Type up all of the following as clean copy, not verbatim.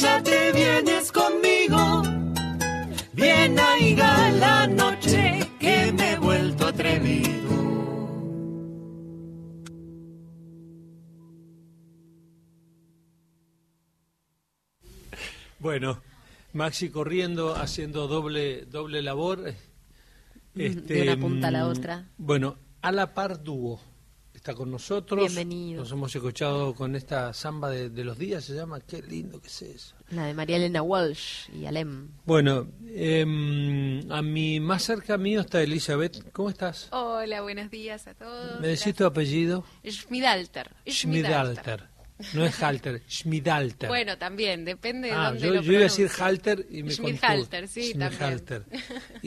ya te vienes conmigo. Bien aiga la noche que me he vuelto atrevido. Bueno, Maxi corriendo, haciendo doble labor. De una punta a la otra. Bueno, a la par dúo está con nosotros. Bienvenido. Nos hemos escuchado con esta samba de los días, se llama. Qué lindo que es eso. La de María Elena Walsh y Alem. Bueno, a mi más cerca mío está Elizabeth. ¿Cómo estás? Hola, buenos días a todos. ¿Me decís tu apellido? Schmidalter. Schmidalter. No es Halter, Schmidalter. Bueno, también, depende de dónde yo lo iba a decir pronuncie. Halter y me contó. Schmidhalter, sí, Schmidhalter. también.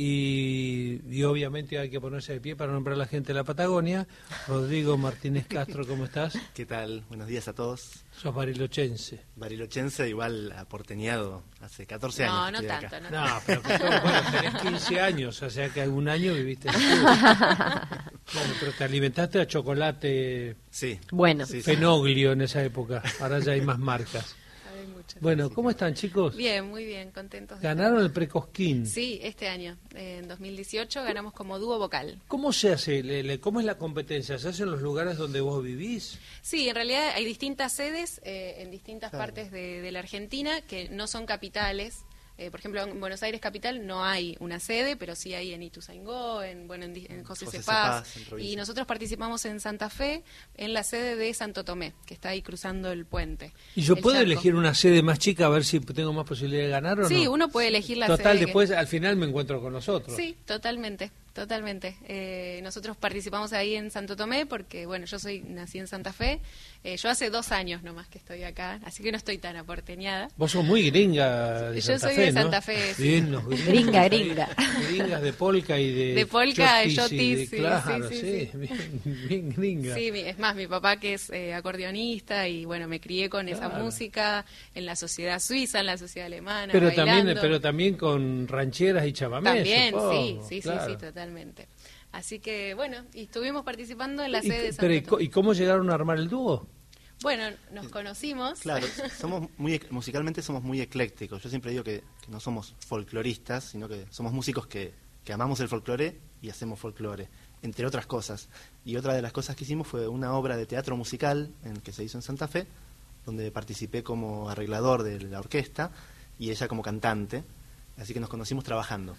Y obviamente hay que ponerse de pie para nombrar a la gente de la Patagonia. Rodrigo Martínez Castro, ¿cómo estás? ¿Qué tal? Buenos días a todos. Sos barilochense. Barilochense, igual aporteñado, hace 14 años. No, que no estoy tanto, acá. no. Pero bueno, tenés 15 años, o sea que algún año viviste en el sur. Bueno, pero te alimentaste a chocolate Sí. Bueno. Sí, sí. Fenoglio en esa época. Ahora ya hay más marcas. Hay muchas. Bueno, ¿cómo están, chicos? Bien, muy bien, contentos. de Ganaron estar. el Precosquín. Sí, este año, en 2018, ganamos como dúo vocal. ¿Cómo se hace? ¿Cómo es la competencia? ¿Se hace en los lugares donde vos vivís? Sí, en realidad hay distintas sedes en distintas partes de la Argentina que no son capitales. Por ejemplo, en Buenos Aires capital no hay una sede, pero sí hay en Ituzaingó, en José José Cepaz, Cepaz, en provincia. y nosotros participamos en Santa Fe, en la sede de Santo Tomé, que está ahí cruzando el puente. ¿Y yo El puedo Chaco. elegir una sede más chica a ver si tengo más posibilidad de ganar o no? Sí, uno puede elegir la Total, sede que- después al final me encuentro con nosotros. Sí, totalmente. Nosotros participamos ahí en Santo Tomé porque, bueno, nací en Santa Fe. Yo hace 2 años nomás que estoy acá, así que no estoy tan aporteñada. Vos sos muy gringa de Yo Santa soy Fe, de ¿no? Santa Fe, sí. Bien, los gringos. Gringa, ahí, gringa. Gringas de polka y de... De polka, de chotis y chotis, sí, claro, sí, sí, sí. bien gringa. Sí, es más, mi papá que es acordeonista y, bueno, me crié con esa Claro. música en la sociedad suiza, en la sociedad alemana, Pero también con rancheras y chamamés, También, supongo, sí, claro. totalmente. Así que, bueno, y estuvimos participando en la Y- sede de pero, Santo Tomé. ¿y cómo llegaron a armar el dúo? Bueno, nos conocimos. Claro, musicalmente somos muy eclécticos. Yo siempre digo que no somos folcloristas, sino que somos músicos que amamos el folclore y hacemos folclore, entre otras cosas. Y otra de las cosas que hicimos fue una obra de teatro musical que se hizo en Santa Fe, donde participé como arreglador de la orquesta y ella como cantante. Así que nos conocimos trabajando.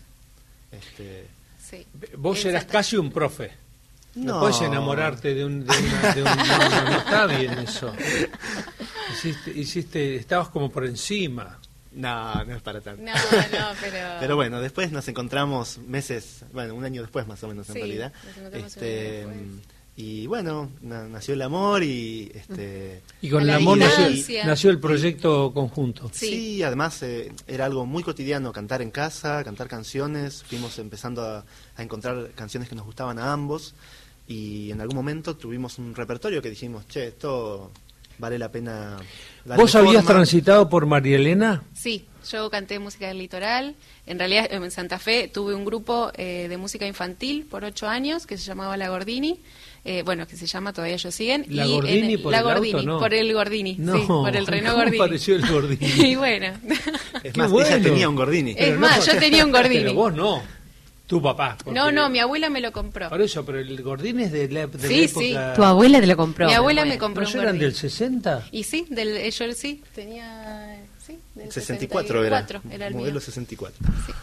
Sí. Vos En eras Santa- casi un profe. No, No. puedes enamorarte de un no está bien eso. Estabas como por encima. No, no es para tanto. No, pero... Pero bueno, después nos encontramos un año después más o menos en Sí, realidad. nos encontramos un año después. Y bueno, nació el amor y Y con A el la amor distancia. nació el proyecto conjunto. sí, además era algo muy cotidiano, cantar en casa, cantar canciones. Fuimos empezando a encontrar canciones que nos gustaban a ambos y en algún momento tuvimos un repertorio que dijimos, che, esto vale la pena darle ¿Vos habías forma. transitado por María Elena? Sí, yo canté música del litoral. En realidad, en Santa Fe tuve un grupo de música infantil por 8 años que se llamaba La Gordini. Que se llama, todavía ellos siguen. ¿La Y Gordini por La el auto, Gordini, no? por el Gordini, No, sí, por el Renault ¿cómo Gordini. pareció el Gordini? Y bueno, Es Qué más, bueno. ella tenía un Gordini. Es Pero más, yo tenía un Gordini. Pero vos no, tu papá. porque- no, mi abuela me lo compró. Por eso, pero el Gordini es de la Sí, época... Tu abuela te lo compró. Mi abuela me Bueno. compró ¿No un eran Gordini. del 60? Y sí, yo sí, tenía... Sí, del 64 era. 64 era el Modelo mío. 64.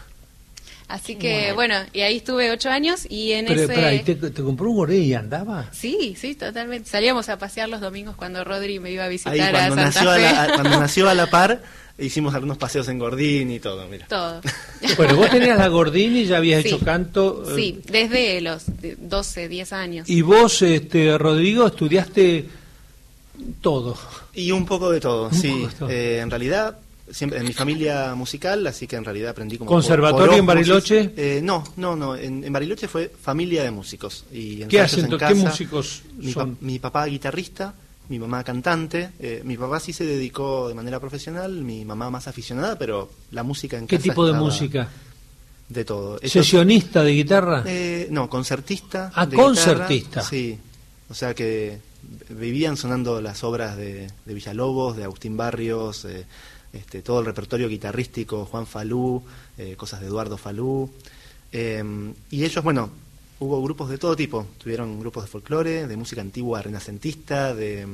Así que, bueno, y ahí estuve 8 años y en Pero, ese... espera, ¿y te compró un Gordini y andaba? Sí, totalmente. Salíamos a pasear los domingos cuando Rodri me iba a visitar Ahí a cuando Santa nació, Fe. cuando nació a la par, hicimos algunos paseos en Gordini y todo, mira. Todo. Bueno, vos tenías la Gordini y ya habías Sí. hecho canto. Sí, desde los 12, 10 años. Y vos, Rodrigo, estudiaste todo. Y un poco de todo, Un sí. poco de todo. En realidad, siempre en mi familia musical, así que en realidad aprendí como... ¿Conservatorio por en Bariloche? No. En Bariloche fue familia de músicos. Y ¿Qué ensayos hacen? en ¿Qué casa. músicos son? Mi papá guitarrista, mi mamá cantante. Mi papá sí se dedicó de manera profesional, mi mamá más aficionada, pero la música en ¿Qué casa tipo de estaba música? De todo. Ellos- ¿Sesionista de guitarra? no, concertista. Ah, de concertista. guitarra, sí, o sea que vivían sonando las obras de Villalobos, de Agustín Barrios, todo el repertorio guitarrístico, Juan Falú, cosas de Eduardo Falú. Y ellos, bueno, hubo grupos de todo tipo. Tuvieron grupos de folclore, de música antigua renacentista, de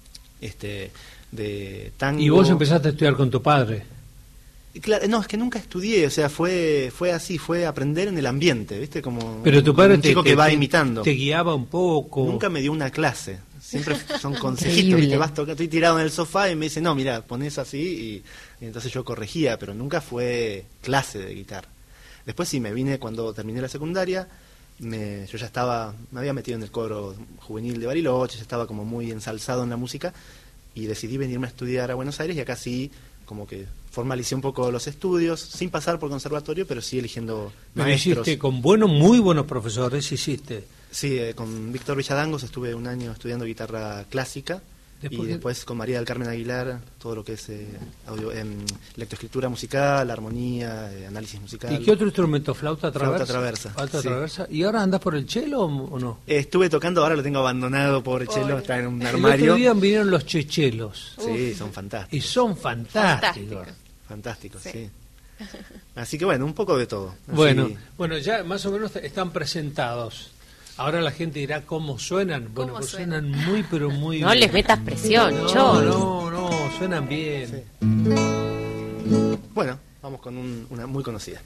tango. ¿Y vos empezaste a estudiar con tu padre? Claro, no, es que nunca estudié, o sea, fue así, fue aprender en el ambiente, ¿viste? Como pero tu padre un chico que va imitando. Te guiaba un poco. Nunca me dio una clase, siempre son consejitos, ¿viste? Vas tocando, estoy tirado en el sofá y me dice, no, mira, ponés así, y entonces yo corregía, pero nunca fue clase de guitarra. Después sí, me vine cuando terminé la secundaria, yo ya me había metido en el coro juvenil de Bariloche, ya estaba como muy ensalzado en la música, y decidí venirme a estudiar a Buenos Aires, y acá sí, como que formalicé un poco los estudios, sin pasar por conservatorio, pero sí eligiendo maestros. Hiciste con muy buenos profesores, hiciste. Sí, con Víctor Villadangos estuve un año estudiando guitarra clásica, y después con María del Carmen Aguilar, todo lo que es lectoescritura musical, armonía, análisis musical. ¿Y qué otro instrumento? ¿Flauta traversa? Flauta traversa. ¿Flauta sí. traversa? ¿Y ahora andás por el cello o no? Estuve tocando, ahora lo tengo abandonado, pobre cello, está en un armario. El otro día vinieron los chechelos. Sí, son fantásticos. Y son fantásticos. Fantásticos, sí. Así que bueno, un poco de todo. Así... Bueno, ya más o menos están presentados. Ahora la gente dirá cómo suenan. Bueno, pues suenan muy, pero muy no bien. Les metas presión, No, suenan bien. Sí. Bueno, vamos con una muy conocida.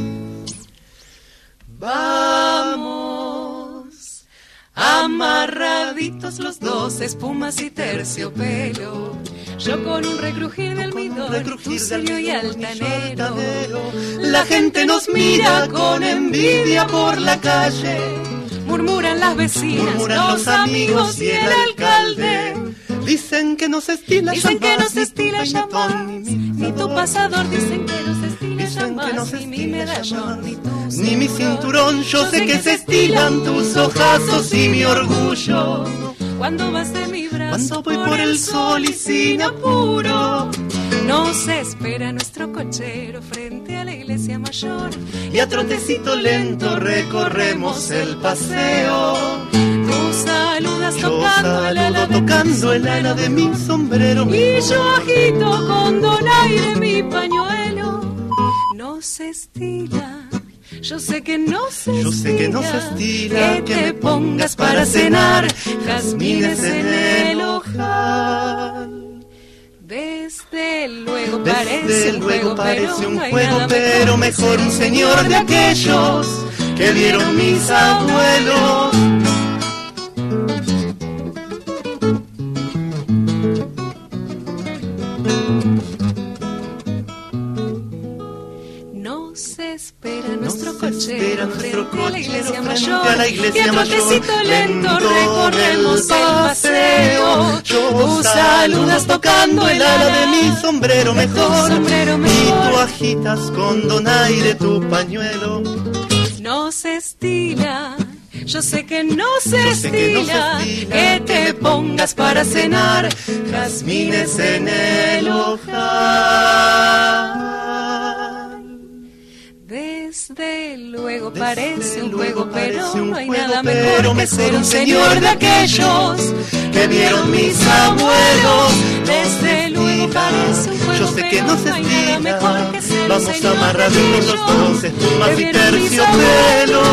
Vamos, amarraditos los dos, espumas y terciopelo. Yo con un recrujir del almidón, tú serio y altanero. La gente nos mira con envidia por la calle. Murmuran las vecinas, murmuran los amigos y el alcalde. Dicen que no se estila llamar, ni tu pasador. Dicen que no se estila llamar, ni mi medallón, ni mi cinturón. Yo sé que se estilan tus ojazos y mi orgullo. Cuando vas de mi brazo, cuando voy por el sol y sin apuro, nos espera nuestro cochero frente a la iglesia mayor. Y a trotecito lento recorremos el paseo. Tú saludas tocando el ala de mi sombrero. Y yo agito con donaire mi pañuelo. No se estila. Yo sé que no se estila que me pongas para cenar jazmines en el ojal. Desde luego parece un juego, pero mejor un señor de aquellos que vieron mis abuelos. Espera nuestro cochero frente a la iglesia mayor, y a trotecito lento recorremos el paseo. Tú saludas tocando el ala de mi sombrero mejor, y tú agitas con donaire tu pañuelo. No se estila, yo sé que no se estila que te pongas para cenar jazmines en el ojal. Desde luego parece un juego, pero no hay nada mejor que ser un señor de aquellos que vieron mis abuelos. Desde luego parece un juego, yo sé que no se estila. Vamos amarraditos los dos, espumas y terciopelos.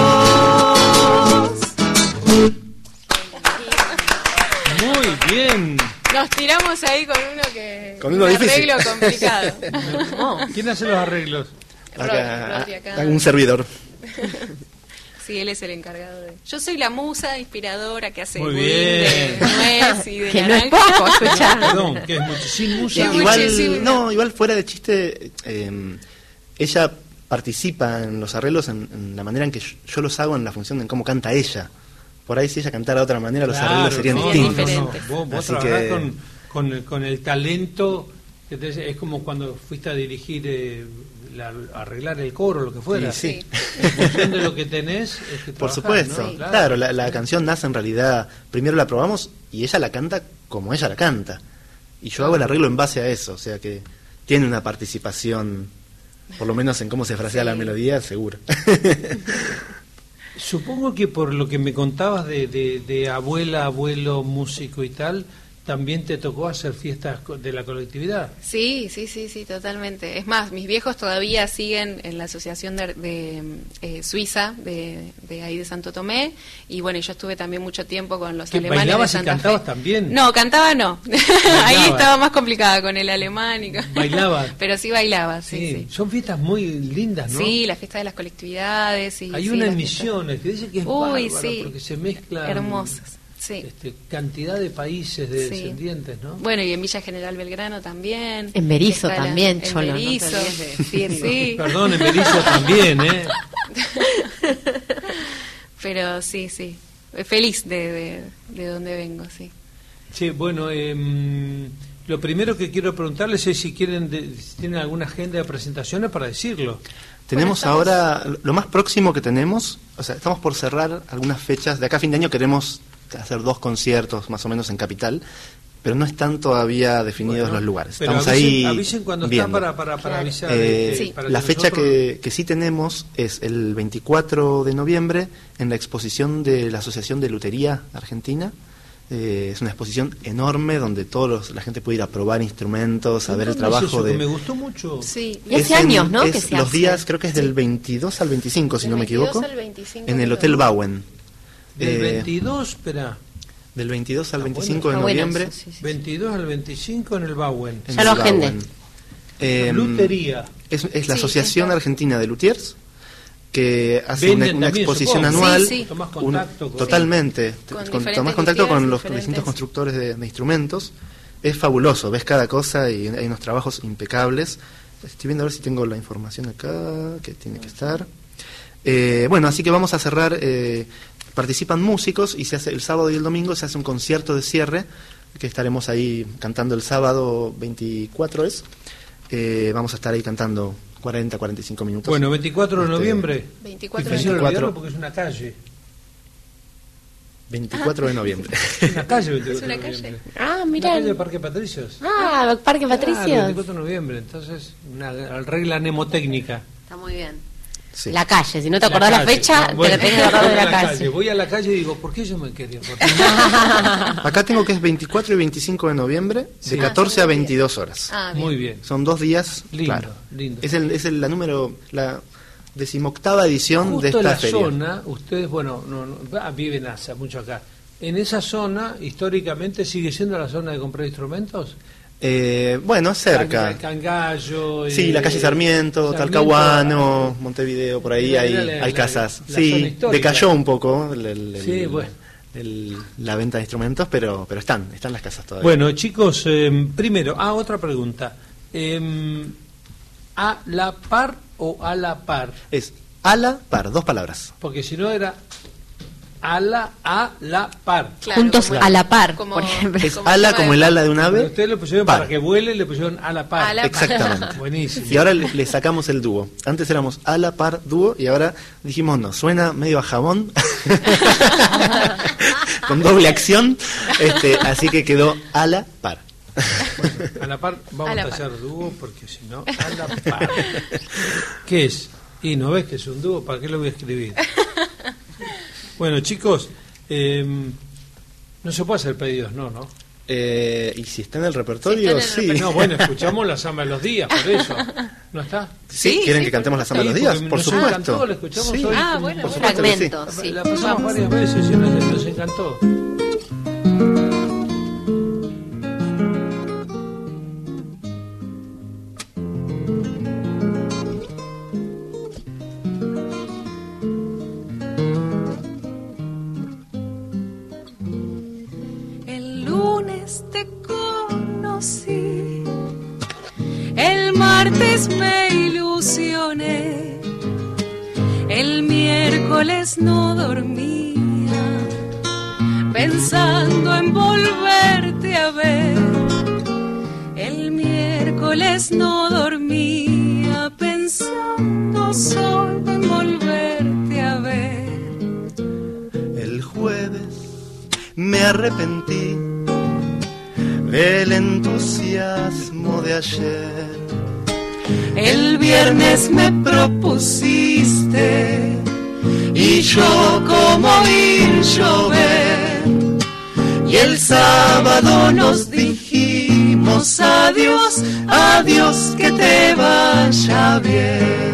Muy bien. Nos tiramos ahí con uno difícil. Arreglo complicado. ¿Quién hace los arreglos? Acá, un servidor. Sí, él es el encargado de... Yo soy la musa inspiradora que hace muy budín bien. de nuez y de que naranja. no es poco, escuchá. Perdón, que es muchísimo musa. Igual fuera de chiste, ella participa en los arreglos en la manera en que yo los hago, en la función de cómo canta ella. Por ahí si ella cantara de otra manera, los arreglos serían distintos. Vos trabajás con el talento, es como cuando fuiste a dirigir... arreglar el coro, lo que fuera. Sí. En función de lo que tenés, es que por trabajás, supuesto, ¿no? claro, la canción nace en realidad, primero la probamos y ella la canta como ella la canta. Y yo hago el arreglo en base a eso, o sea que tiene una participación, por lo menos en cómo se frasea la melodía, seguro. Supongo que por lo que me contabas de abuela, abuelo, músico y tal, también te tocó hacer fiestas de la colectividad. Sí, totalmente. Es más, mis viejos todavía siguen en la asociación de suiza de ahí de Santo Tomé, y bueno, yo estuve también mucho tiempo con los alemanes ¿Bailabas de Santa y cantabas Fe. También? No, cantaba no. Bailaba. Ahí estaba más complicada con el alemán. ¿Bailaba? Pero sí bailaba, sí. Son fiestas muy lindas, ¿no? Sí, la fiesta de las colectividades. Hay una en Misiones que dice que es bárbara, porque se mezclan hermosas. Sí. Cantidad de países de descendientes, ¿no? Bueno, y en Villa General Belgrano también. En Berizo también, Cholo. En Berizo, no te olvides de decirlo. Sí. Perdón, en Berizo también, ¿eh? Pero sí. Feliz de donde vengo, sí. Sí, bueno, lo primero que quiero preguntarles es si tienen alguna agenda de presentaciones para decirlo. Tenemos ahora, lo más próximo que tenemos, o sea, estamos por cerrar algunas fechas. De acá a fin de año queremos hacer 2 conciertos más o menos en Capital, pero no están todavía definidos los lugares. Pero estamos avisen cuando viendo. está para avisar. Sí. Para la que fecha nosotros... que sí tenemos es el 24 de noviembre en la exposición de la Asociación de Lutería Argentina. Es una exposición enorme donde la gente puede ir a probar instrumentos, a ver el trabajo me gustó mucho. Sí. Y hace años, ¿no? Que se los hace. días, creo que es del 22 al 25, si no me equivoco, Al 25 en el Hotel Bauen. Del 22, espera. Del 22 al 25 Está de bueno noviembre. eso, sí. 22 al 25 en el Bauen. en Ya lo el agendé. Bauen. Lutería. Es la Sí, Asociación está. Argentina de Luthiers, que hace Venden una también, exposición supongo. anual. Sí. Tomás contacto con... Totalmente. Con Tomás diferentes contacto con los diferentes. distintos constructores de instrumentos. Es fabuloso, ves cada cosa y hay unos trabajos impecables. Estoy viendo a ver si tengo la información acá, que tiene que estar. Bueno, así que vamos a cerrar. Participan músicos y se hace el sábado y el domingo se hace un concierto de cierre, que estaremos ahí cantando el sábado 24 vamos a estar ahí cantando 40-45 minutos. Bueno, 24 de noviembre. 24 de Difícil noviembre. olvidarlo porque es una calle. 24 de noviembre. Es una calle 24 Es una de calle. noviembre. Ah, Una mirá. calle de Parque Patricios. Parque Claro, Patricios. 24 de noviembre, entonces una regla mnemotécnica. Está muy bien. Sí. La calle, si no te acordás la calle. fecha, No, bueno, te la tenés que acordar de voy a la calle. Voy a la calle y digo, ¿por qué yo me quería? Acá tengo que es 24 y 25 de noviembre, Sí. de 14 a 22 horas. Ah, bien. Muy bien. Son 2 días, Lindo, claro. lindo. Es la 18ª edición Justo de en esta la feria. zona, ustedes, viven hace mucho acá. ¿En esa zona, históricamente, sigue siendo la zona de comprar instrumentos? Bueno, cerca. Cangallo. Sí, la calle Sarmiento, Talcahuano, Montevideo, por ahí hay casas. la Sí, zona histórica. decayó un poco Sí, bueno. la venta de instrumentos, pero están las casas todavía. Bueno, chicos, primero, otra pregunta. ¿A la par o a la par? Es a la par, 2 palabras. Porque si no era a la par. Claro, Juntos como- a la par, como- por ejemplo. Es ala como el ala de un ave. Ustedes le pusieron par. para que vuele, le pusieron a la par. A la par. Exactamente. Buenísimo. Y ahora le sacamos el dúo. Antes éramos a la par dúo y ahora dijimos no, suena medio a jabón. Con doble acción. Así que quedó a la par. Bueno, a la par vamos A la a par. hacer dúo porque si no, a la par. ¿Qué es? Y no ves que es un dúo, ¿para qué lo voy a escribir? Bueno, chicos, no se puede hacer pedidos, ¿no? Y si está en el repertorio, Si está en el sí. No, bueno, escuchamos la samba de los días, por eso. ¿No está? ¿Sí? ¿Quieren que cantemos la samba de los Sí, días? porque Por nos supuesto. encantó, la escuchamos Sí, hoy. Bueno, por Un supuesto que sí. fragmento, sí. La pasamos varias veces y nos encantó. El lunes te conocí, el martes me ilusioné, el miércoles no dormía, pensando en volverte a ver. El miércoles no dormía, pensando solo en volverte a ver. El jueves me arrepentí del entusiasmo de ayer. El viernes me propusiste y yo como ir llover. y el sábado nos dijimos adiós, adiós, que te vaya bien.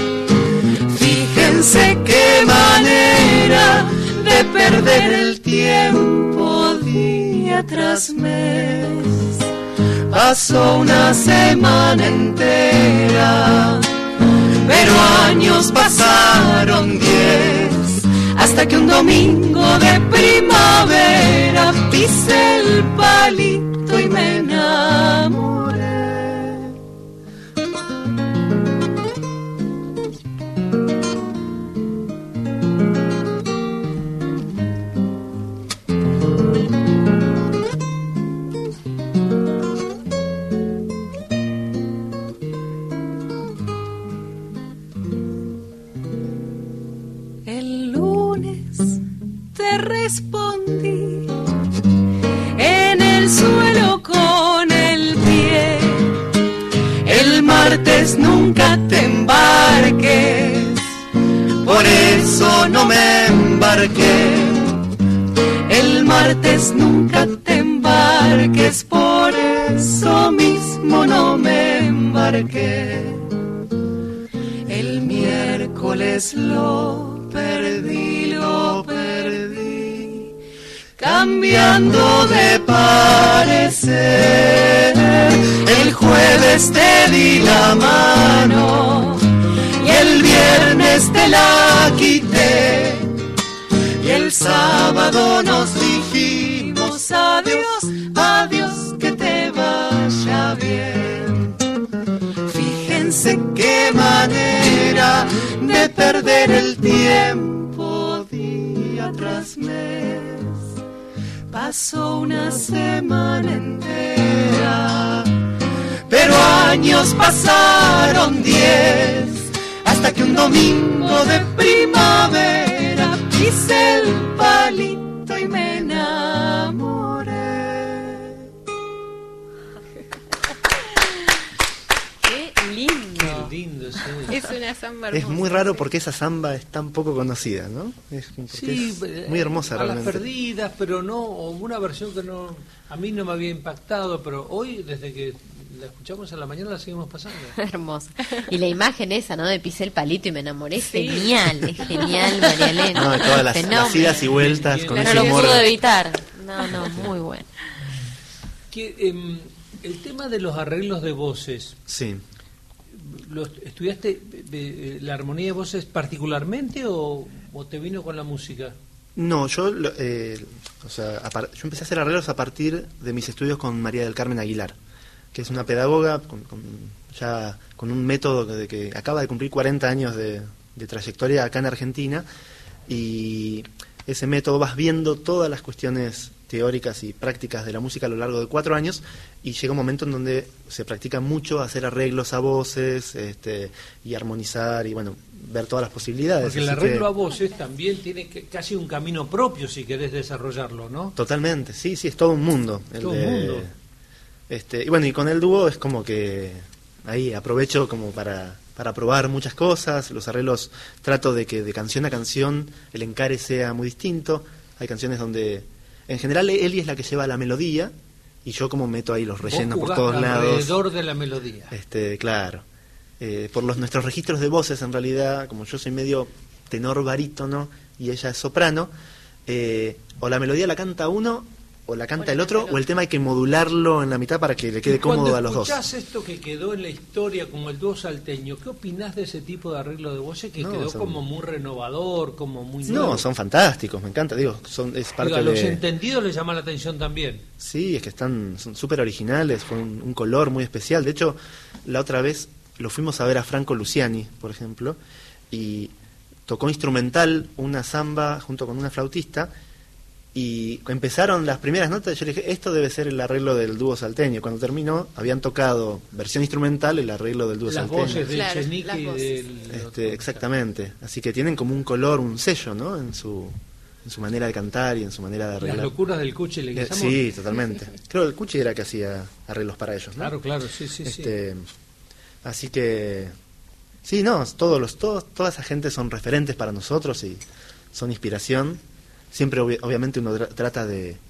Fíjense qué manera de perder el tiempo día tras mes. Pasó una semana entera, pero años pasaron 10, hasta que un domingo de primavera pisé el palito y me enamoré. Respondí en el suelo con el pie. El martes nunca te embarques, por eso no me embarqué. El martes nunca te embarques, por eso mismo no me embarqué. El miércoles lo perdí, cambiando de parecer. El jueves te di la mano y el viernes te la quité, y el sábado nos dijimos adiós, adiós, que te vaya bien. Fíjense qué manera de perder el tiempo día tras mes. Pasó una semana entera, pero años pasaron 10, hasta que un domingo de primavera pisé el palito y me enamoré. ¡Qué lindo! Qué lindo, sí. Es una samba Es hermosa. muy raro porque esa samba es tan poco conocida, ¿no? Es muy hermosa a las realmente. perdidas, pero no, o una versión que no, a mí no me había impactado, pero hoy, desde que la escuchamos a la mañana, la seguimos pasando. Hermoso. Y la imagen esa, ¿no? De pisé el palito y me enamoré. Es Sí. genial, es genial, María Elena. No, y todas las Fenómeno. idas y vueltas con No ese lo humor. pudo evitar. No, muy bueno. Que, el tema de los arreglos de voces, Sí. ¿estudiaste la armonía de voces particularmente o te vino con la música? No, yo yo empecé a hacer arreglos a partir de mis estudios con María del Carmen Aguilar, que es una pedagoga con un método que acaba de cumplir 40 años de trayectoria acá en Argentina, y ese método vas viendo todas las cuestiones teóricas y prácticas de la música a lo largo de 4 años, y llega un momento en donde se practica mucho hacer arreglos a voces, y armonizar y bueno, ver todas las posibilidades. Porque el Así arreglo que- a voces también tiene casi un camino propio si querés desarrollarlo, ¿no? Totalmente, sí, es todo un mundo. Todo un mundo. Y bueno, y con el dúo es como que ahí aprovecho como para probar muchas cosas. Los arreglos trato de que de canción a canción el encare sea muy distinto. Hay canciones donde en general Eli es la que lleva la melodía y yo como meto ahí los rellenos Vos por jugás todos lados. alrededor de la melodía. Claro. Por nuestros registros de voces, en realidad, como yo soy medio tenor barítono y ella es soprano, o la melodía la canta uno, o la canta el otro, o el tema hay que modularlo en la mitad para que le quede cómodo a los dos. Cuando escuchás esto que quedó en la historia como el dúo salteño, ¿qué opinás de ese tipo de arreglo de voces que No, quedó son- como muy renovador, como muy nuevo? No, son fantásticos, me encanta, es parte Digo, a los de... entendidos les llama la atención también. Sí, es que son súper originales, fue un color muy especial. De hecho, la otra vez lo fuimos a ver a Franco Luciani, por ejemplo, y tocó instrumental una samba junto con una flautista, y empezaron las primeras notas, yo le dije, esto debe ser el arreglo del dúo salteño. Cuando terminó, habían tocado versión instrumental el arreglo del dúo Las salteño. voces del Claro, Chenique las y voces. del... Exactamente, así que tienen como un color, un sello, ¿no? En su manera de cantar y en su manera de Las arreglar. locuras del Cuchi Leguizamón. Sí, totalmente. Creo que el Cuchi era que hacía arreglos para ellos, ¿no? Claro, sí. Así que sí, no, toda esa gente son referentes para nosotros y son inspiración. Siempre obviamente uno trata de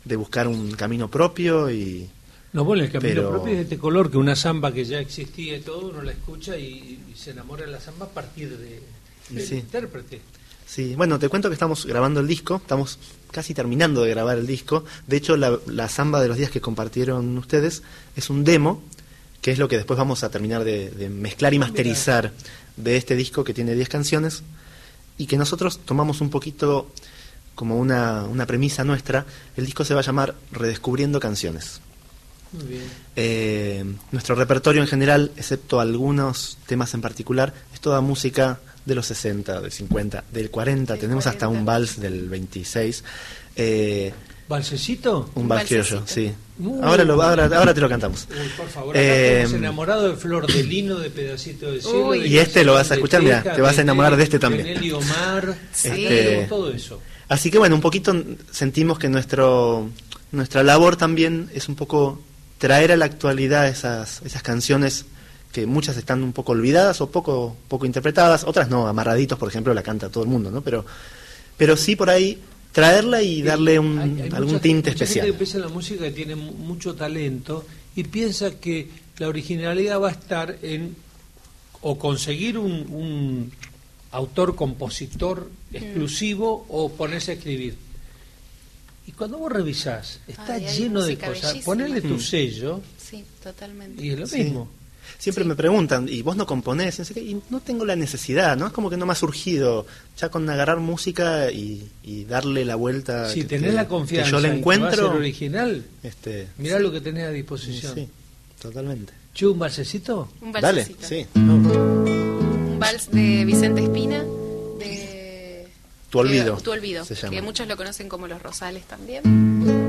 de buscar un camino propio y... No, bueno, el camino pero... propio es de este color, que una samba que ya existía y todo, uno la escucha y se enamora de la samba a partir del sí. intérprete. Sí, bueno, te cuento que estamos grabando el disco, estamos casi terminando de grabar el disco. De hecho, la samba de los días que compartieron ustedes es un demo, que es lo que después vamos a terminar de mezclar y masterizar de este disco que tiene 10 canciones y que nosotros tomamos un poquito como una premisa nuestra. El disco se va a llamar Redescubriendo Canciones. Muy bien. Nuestro repertorio en general, excepto algunos temas en particular, es toda música de los 60, del 50, del 40, tenemos 40. hasta un vals del 26. ¿Valsecito? Un vals criollo, sí. Ahora te lo cantamos. Uy, por favor, acá estamos enamorados de Flor de Lino, de Pedacito de Cielo. Uy, de y este lo vas a escuchar, mira, te vas a enamorar de este también. De Nelly Omar, Sí. todo eso. Así que bueno, un poquito sentimos que nuestra labor también es un poco traer a la actualidad esas canciones que muchas están un poco olvidadas o poco interpretadas, otras no, Amarraditos, por ejemplo, la canta todo el mundo, ¿no? Pero sí por ahí traerla y darle Hay algún tinte mucha especial. gente que piensa en la música que tiene mucho talento y piensa que la originalidad va a estar en o conseguir un autor, compositor exclusivo o ponerse a escribir. Y cuando vos revisás, está Hay lleno de música cosas. bellísima. Ponele tu sello Sí, totalmente. y es lo Sí. mismo. Siempre me preguntan, ¿y vos no componés? Y no sé qué, y no tengo la necesidad, ¿no? Es como que no me ha surgido ya con agarrar música y darle la vuelta. Si que- tenés la que confianza yo la en que va a ser encuentro. original, mirá lo que tenés a disposición. Sí, totalmente. Che, ¿un balsecito? Un Dale, valsecito. sí. Un vals de Vicente Espina, de... Tu olvido. Tu olvido, se llama. que muchos lo conocen como Los Rosales también.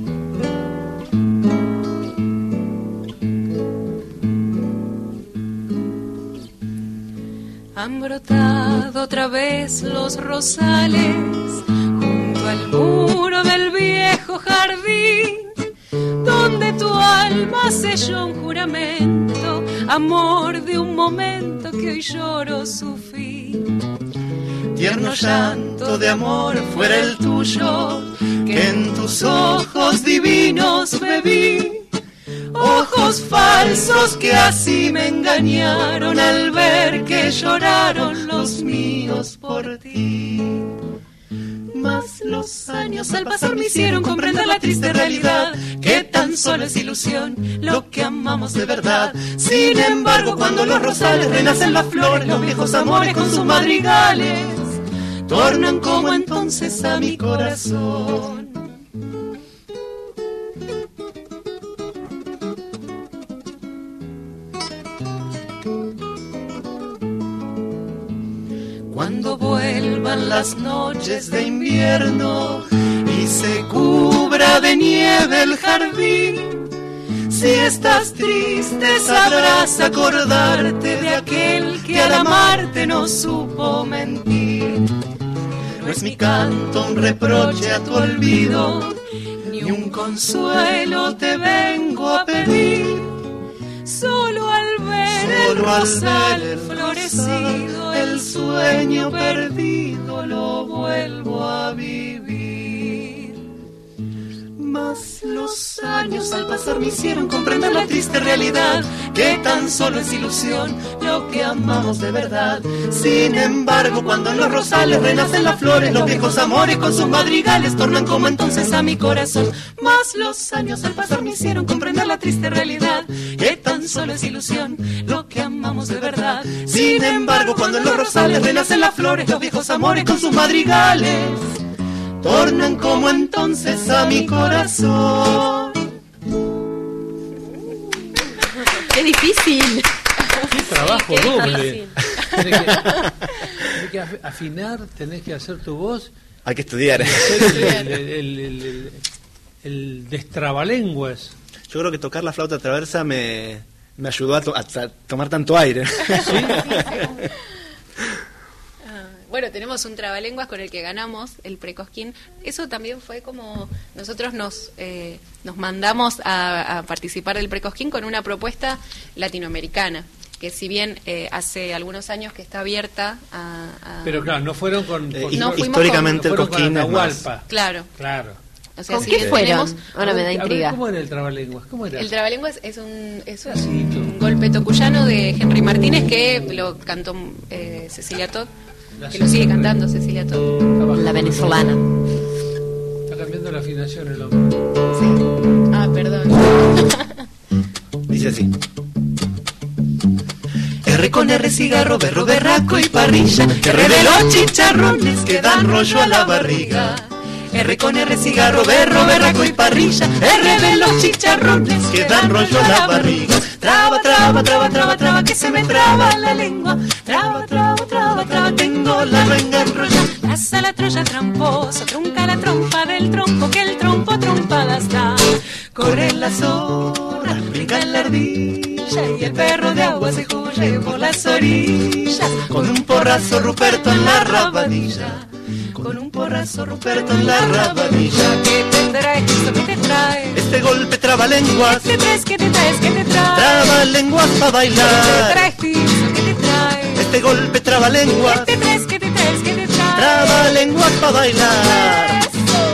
Han brotado otra vez los rosales junto al muro del viejo jardín, donde tu alma selló un juramento, amor de un momento que hoy lloro su fin. Tierno llanto de amor fuera el tuyo, que en tus ojos divinos bebí. Ojos falsos que así me engañaron al ver que lloraron los míos por ti. Mas los años al pasar me hicieron comprender la triste realidad, que tan solo es ilusión lo que amamos de verdad. Sin embargo, cuando los rosales renacen las flores, los viejos amores con sus madrigales tornan como entonces a mi corazón. Cuando vuelvan las noches de invierno y se cubra de nieve el jardín, si estás triste sabrás acordarte de aquel que al amarte no supo mentir. No es mi canto un reproche a tu olvido, ni un consuelo te vengo a pedir. Solo al ver el rosal florecido, el sueño perdido lo vuelvo a vivir. Mas los años al pasar me hicieron comprender la triste realidad, que tan solo es ilusión lo que amamos de verdad. Sin embargo, cuando en los rosales renacen las flores, los viejos amores con sus madrigales tornan como entonces a mi corazón. Mas los años al pasar me hicieron comprender la triste realidad, que tan solo es ilusión lo que amamos de verdad. Sin embargo, cuando en los rosales renacen las flores, los viejos amores con sus madrigales tornan como entonces a mi corazón. ¡Qué difícil! ¡Qué trabajo qué doble! difícil. Tenés que afinar, tenés que hacer tu voz, Hay que estudiar. hacer el destrabalenguas. Yo creo que tocar la flauta traversa me ayudó a tomar tanto aire. Bueno, tenemos un trabalenguas con el que ganamos el Precosquín. Eso también fue como nosotros nos mandamos a participar del Precosquín con una propuesta latinoamericana, que si bien hace algunos años que está abierta a... Pero claro, no fueron con No fuimos históricamente no el fueron con Cosquín es más. Atahualpa. Claro. Claro. O sea, ¿Con si qué bien fueron? tenemos- Ahora me da A ver, intriga. ¿cómo era el trabalenguas? ¿Cómo era? El trabalenguas es un Asito. golpe tocuyano de Henry Martínez que lo cantó Cecilia Todd, que lo sigue cantando Cecilia Todd. Está bajando. La venezolana. Está cambiando la afinación el hombre. Ah, perdón. Dice así. R con R cigarro, berro, berraco y parrilla. R de los chicharrones que dan rollo a la barriga. R con R cigarro, berro, berraco y parrilla. R de los chicharrones que dan rollo a la barriga. Traba, traba, traba, traba, traba, que se me traba la lengua. Traba, traba, traba, traba, tengo la lengua enrollada. Pasa la troya tramposa, trunca la trompa del trompo, que el trompo trompadas da. Corren las horas, brincan la ardilla y el perro de agua se juye por las orillas. Con un porrazo Ruperto en la rabadilla. Con un porrazo Ruperto en la rabadilla. ¿Qué te traes? ¿Qué te traes? Este golpe trabalenguas, ¿Qué te traes? ¿Qué te traes? ¿Qué te traes? trabalenguas pa' ¿Qué te bailar. traes, Tirso? ¿Qué te traes? Este golpe trabalenguas, ¿Qué te traes? ¿Qué te traes? ¿Qué te traes? trabalenguas pa' bailar.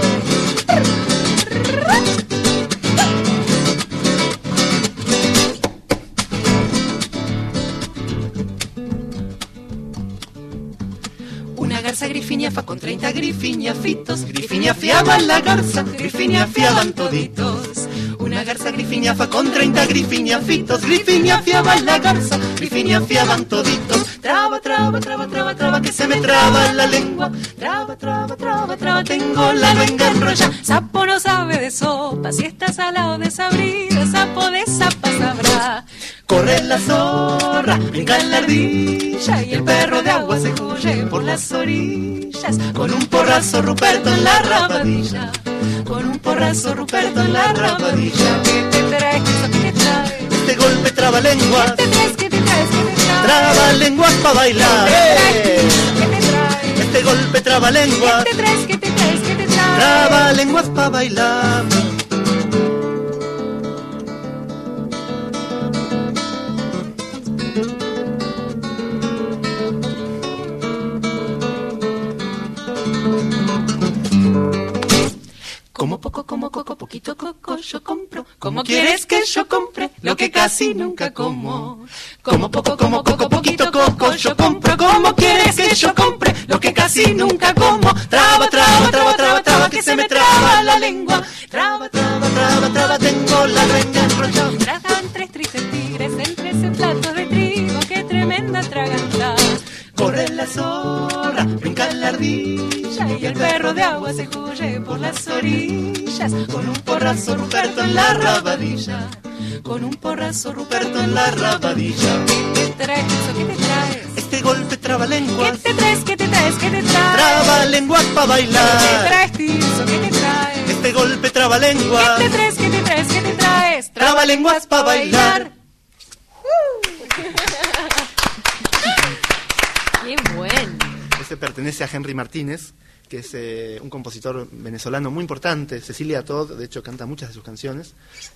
Una garza grifiniafa con 30 grifiniafitos. Grifinia fiaba la garza, grifinia fiaban toditos. Una garza grifiniafa con 30 grifiniafitos. Grifinia fiaba la garza, grifinia fiaban toditos. Traba, traba, traba, traba, traba, que se me traba la lengua. Traba, traba, traba, traba, tengo la lengua enrollada. Sapo no sabe de sopa, si está salado desabrido, sapo de zapa sabrá. Corre la zorra, brinca la ardilla y el perro de agua se huye por las orillas. Con un porrazo Ruperto en la rabadilla. Con un porrazo Ruperto en la rabadilla. ¿Qué te traes? ¿Qué te traes? Este golpe trabalenguas, ¿Qué te traes? ¿Qué te traes? ¿Qué te traes? trabalenguas pa' bailar. ¿Qué te traes? Este golpe trabalenguas, ¿Qué te traes? ¿Qué te traes? ¿Qué te traes? trabalenguas pa' bailar. Como poco, como coco, poquito coco yo compro. ¿Cómo quieres que yo compre lo que casi nunca como? Como poco, como coco, poquito coco yo compro. ¿Cómo quieres que yo compre lo que casi nunca como? Traba, traba, traba, traba, traba, que se me traba la lengua. Traba, traba, traba, traba, tengo la lengua enrollada. Tragan 3 tristes tigres en 13 platos de trigo. ¡Qué tremenda traganta! Corre la zorra, brinca la ardilla y el perro de agua se huye por las orillas. Con un porrazo Ruperto en la rabadilla. Con un porrazo Ruperto en la rabadilla. ¿Qué te traes? ¿Qué te traes? Este golpe ¿Qué trabalenguas, te traes? ¿Qué te traes? ¿Qué te traes? trabalenguas pa' ¿Qué te bailar. traes, Tirso? ¿Qué te traes? Este golpe ¿Qué trabalenguas, te traes? ¿Qué te traes? ¿Qué te traes? trabalenguas pa' bailar. Qué bueno. Este pertenece a Henry Martínez, que es un compositor venezolano muy importante. Cecilia Todd, de hecho, canta muchas de sus canciones.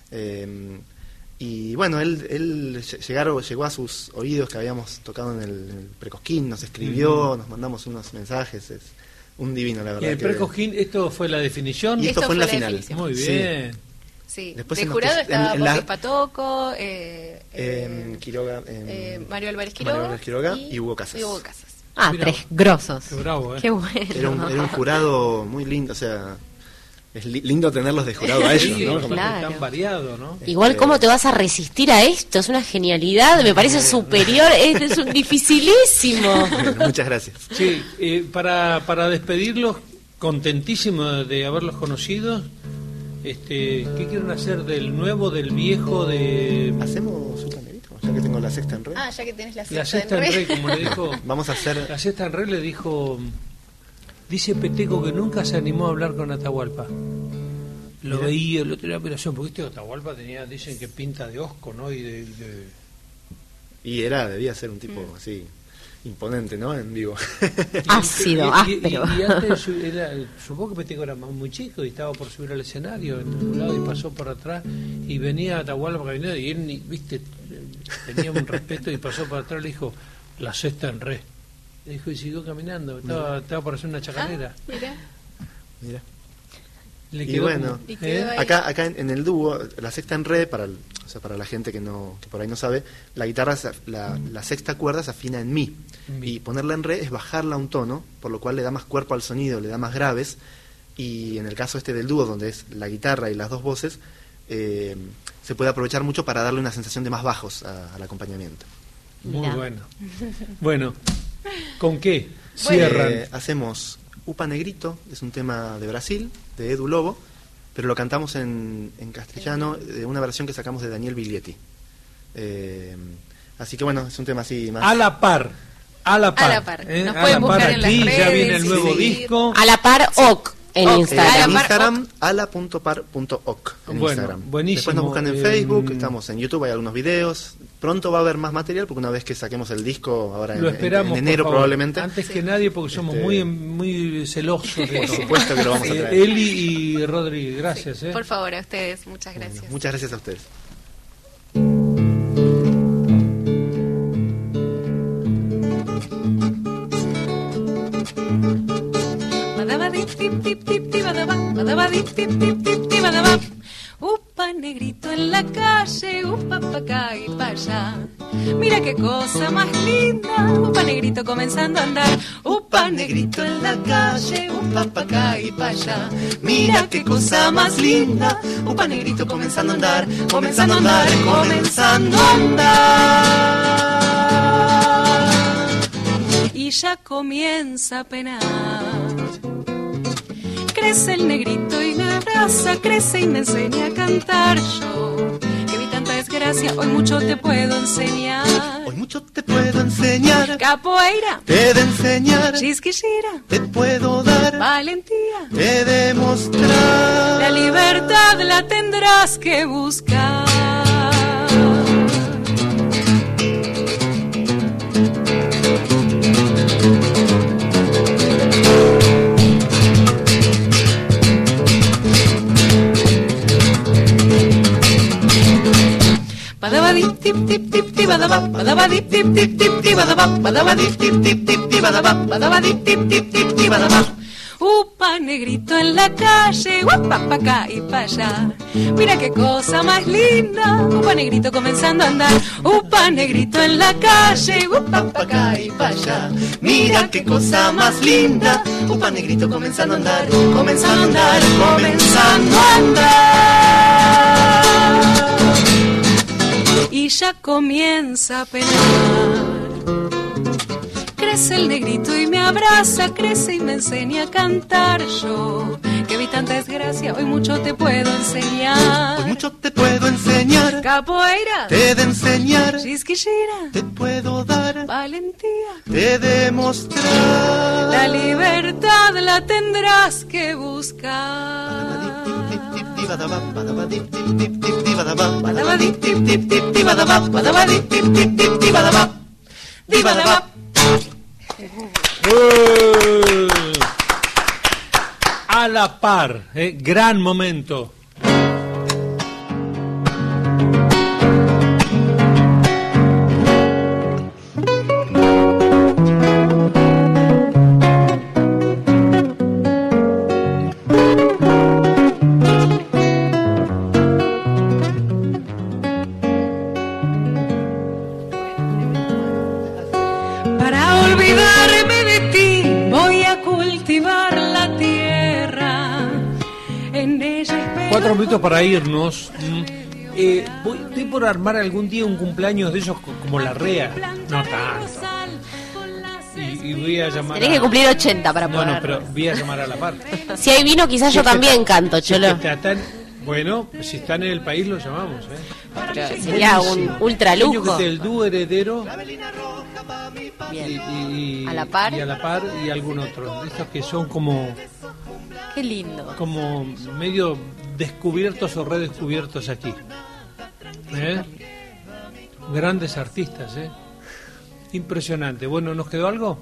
Y bueno, él llegó a sus oídos que habíamos tocado en el Precosquín, nos escribió, nos mandamos unos mensajes. Es un divino, la Y verdad. el Precosquín, ¿esto fue la definición? Y esto fue en la final. definición. Muy Sí. bien. Sí, Después de se nos jurado puso- estaba en la- Boris Patoco, Quiroga, Mario Álvarez Quiroga, Mario Álvarez Quiroga y Hugo Casas. Ah, Mira, 3 grosos. qué bravo, ¿eh? Qué bueno. Era un jurado muy lindo, o sea, es lindo tenerlos de jurado a ellos, Sí, ¿no? aparte Claro. tan variado, ¿no? Igual, ¿cómo te vas a resistir a esto? Es una genialidad, me parece superior, es un dificilísimo. Bueno, muchas gracias. Sí, para despedirlos, contentísimo de haberlos conocido. ¿Qué quieren hacer del nuevo, del viejo, de ¿Hacemos un panelito? Ya que tengo la sexta en red. Ah, ya que tenés la la sexta en rey, como le dijo? Vamos a hacer... La sexta en rey le dijo, dice Peteco que nunca se animó a hablar con Atahualpa. Lo Mira. veía, lo tenía admiración, porque Atahualpa tenía, dicen que pinta de osco, ¿no? Y Y debía ser un tipo así, imponente, ¿no? En vivo. Ácido, áspero. Y antes supongo que Peteco era muy chico y estaba por subir al escenario en un lado y pasó por atrás y venía Atahualpa caminando y él, viste, tenía un respeto y pasó por atrás y le dijo, la sexta en re. Le dijo y siguió caminando, estaba por hacer una chacarera. Mira. Mira. Le Y quedó bueno, Y quedó ahí. acá en el dúo, la sexta en re, para la gente que por ahí no sabe, la guitarra, la sexta cuerda se afina en mi. Y ponerla en re es bajarla un tono, por lo cual le da más cuerpo al sonido, le da más graves. Y en el caso del dúo, donde es la guitarra y las dos voces, se puede aprovechar mucho para darle una sensación de más bajos al acompañamiento. Muy Mirá. bueno. Bueno, ¿con qué cierran? Hacemos Upa Negrito, es un tema de Brasil, de Edu Lobo, pero lo cantamos en castellano, de una versión que sacamos de Daniel Biglietti. Así que bueno, es un tema así más... A la par. A la par. Nos pueden buscar en las aquí, ya redes, viene el nuevo sí. disco. A la par OK en Ok. Instagram. En Ala Instagram, ala.par.oc en Bueno, Instagram. buenísimo. Después nos buscan en Facebook, estamos en YouTube, hay algunos videos. Pronto va a haber más material, porque una vez que saquemos el disco, ahora Lo esperamos, en enero por favor, probablemente. antes que nadie, porque somos muy celosos de Por eso. supuesto que lo vamos a traer. Eli y Rodri, gracias. Por favor, a ustedes, muchas Bueno, gracias. muchas gracias a ustedes. Upa negrito en la calle, upa pa' acá y pa' allá. Mira qué cosa más linda, upa negrito comenzando a andar. Upa negrito en la calle, upa pa' acá y pa' allá. Mira qué cosa más linda, upa negrito comenzando a andar, comenzando a andar, comenzando a andar. Y ya comienza a penar. Crece el negrito y me abraza, crece y me enseña a cantar yo. Que vi tanta desgracia, hoy mucho te puedo enseñar. Hoy mucho te puedo enseñar, Capoeira, te he de enseñar, chisquillera, te puedo dar, valentía. te he de mostrar. La libertad la tendrás que buscar. Badabadip tip tip tip tip badabap, badabadip tip tip tip tip badabap, badabadip tip tip tip tip badabap, badabadip tip tip tip tip badabap. Upa negrito en la calle, upa pa' acá y pa' allá. Mira qué cosa más linda, upa negrito comenzando a andar. Upa negrito en la calle, upa pa' acá y pa' allá. Mira qué cosa más linda, upa negrito comenzando a andar, comenzando a andar, comenzando a andar. Y ya comienza a penar. Crece el negrito y me abraza, crece y me enseña a cantar yo. Que vi tanta desgracia, hoy mucho te puedo enseñar. Hoy mucho te puedo enseñar, Capoeira, te he de enseñar, chisquillera, te puedo dar, valentía. te he de mostrar. La libertad la tendrás que buscar. Badabadip tip tip tip tip badabap, Badabadip tip tip tip tip badabap, badabadip tip tip tip tip badabap, badabap. A la par, gran momento. Para olvidarme de ti voy a cultivar la tierra. En ella espero 4 minutos para irnos. Estoy por armar algún día un cumpleaños de ellos como la REA. No tanto. Y voy a llamar Tenés que cumplir 80 para No, poder. no, pero voy a llamar a la par. Si hay vino, quizás yo también canto, Cholo. Bueno, si están en el país los llamamos. Pero sería un ultra Sueño lujo. que esté el dúo heredero Bien. y ¿A la par? y a la par y algún otro. Estos que son como Qué lindo. medio descubiertos o redescubiertos aquí. Grandes artistas, Impresionante. Bueno, ¿nos quedó algo?